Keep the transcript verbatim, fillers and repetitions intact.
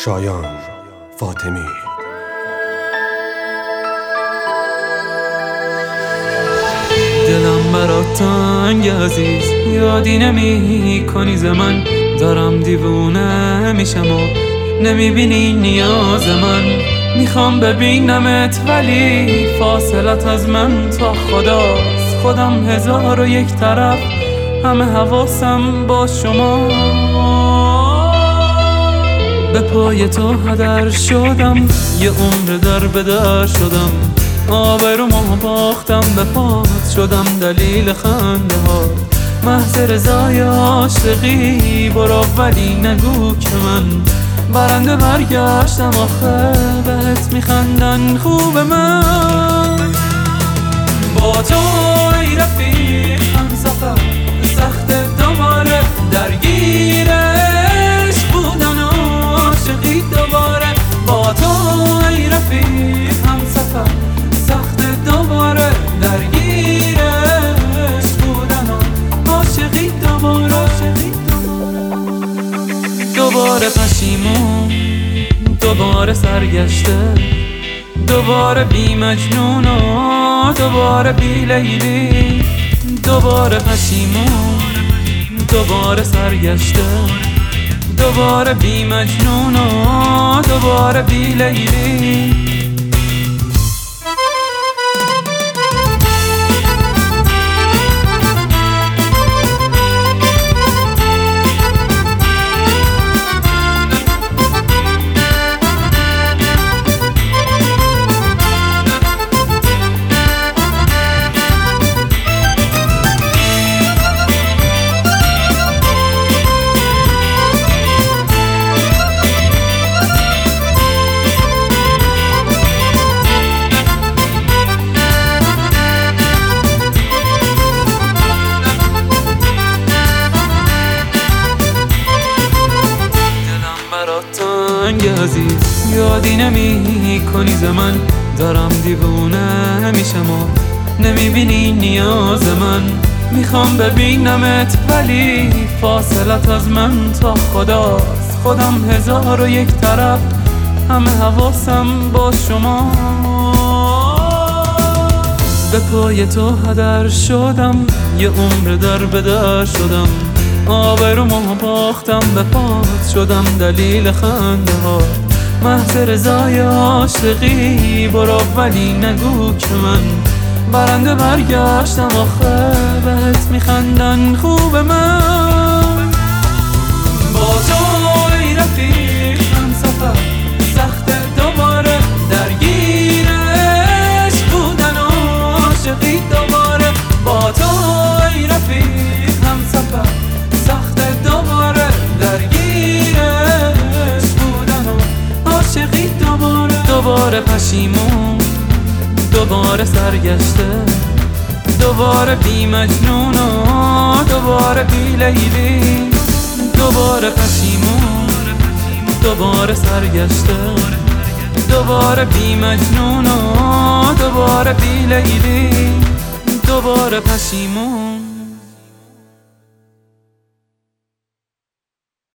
شایان فاطمی. دلم برات تنگ عزیز، یادی نمی کنی ز من. دارم دیوونه میشم و نمیبینی نیاز من. میخوام ببینمت ولی فاصلت از من تا خداست. خودم هزار و یک طرف، همه حواسم با شما. به پای تو هدر شدم، یه عمر در به در شدم. آبرومو باختم، به پات شدم دلیل خنده ها. محض رضای عاشقی برو ولی نگو که من برنده برگشتم. آخه بهت میخندن خوب من. با تو ای رفیق همسفر، سخت دوباره درگیر عشق بودن و عاشقی دوباره. با تو ای رفیق همسفر، سخت دوباره درگیر عشق بودن و عاشقی دوباره. دوباره پشیمون، دوباره سرگشته، دوباره بی مجنون و دوباره بی لیلی. دوباره پشیمون، دوباره سرگشته، دوباره بی مجنون و دوباره بی لیلی. عزیز، یادی نمی کنی ز من. دارم دیوونه میشم و نمیبینی نیاز من. میخوام ببینمت ولی فاصلت از من تا خداست. خودم هزار و یک طرف، همه حواسم با شما. به پای تو هدر شدم، یه عمر در به در شدم. آبرومو باختم، به پات شدم دلیل خنده ها. محض رضای عاشقی برو ولی نگو که من برنده برگشتم. آخه بهت میخندن خوب من. با تو ای رفیق همسفر، سخت دوباره درگیر عشق بودن و عاشقی دوباره. با تو ای رفیق همسفر، سخت دوباره درگیر عشق بودن و عاشقی دوباره. دوباره پشیمون، دوباره سرگشته، دوباره بی مجنون و دوباره بی لیلی. دوباره پشیمون، دوباره سرگشته، دوباره بی مجنون و دوباره بی لیلی. دوباره پشیمون.